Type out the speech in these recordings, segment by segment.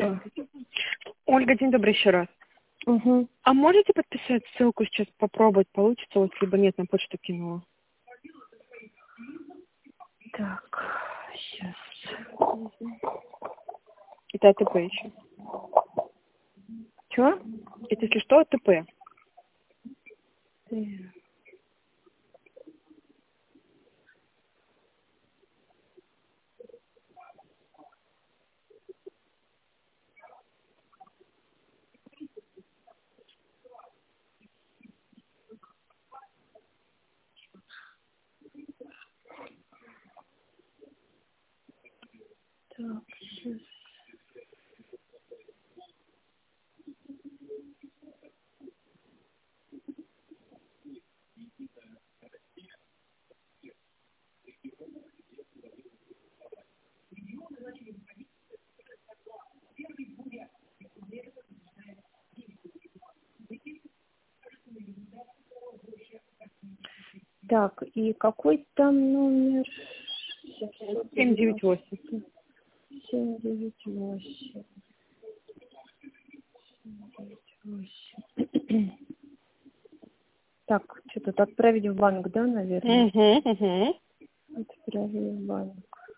Ольга, день добрый еще раз. Угу. А можете подписать ссылку сейчас, попробовать, получится у вас, либо нет, на почту кинула. Так, сейчас. Это АТП еще. Чего? Это, если что, АТП. Так, сейчас. Так, и какой там номер? 798. 798. Так, что тут отправить в банк, да, наверное? Угу. Отправить в банк.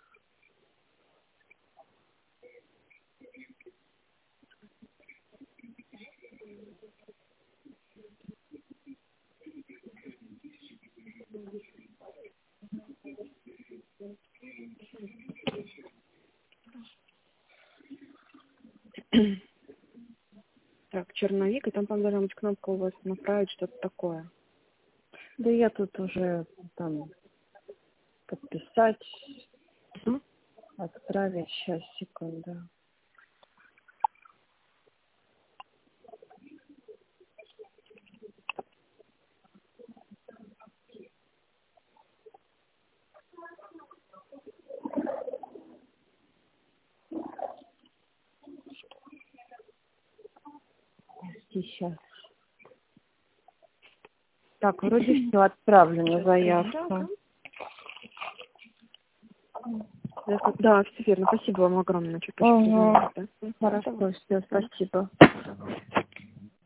Так, черновик, и там, по-моему, должна быть кнопка у вас направить, что-то такое. Да я тут уже там подписать, отправить. Сейчас, секунду. Сейчас. Так, вроде все отправлено, заявка. Да, все верно. Спасибо вам огромное. Ага. Хорошо, все, спасибо.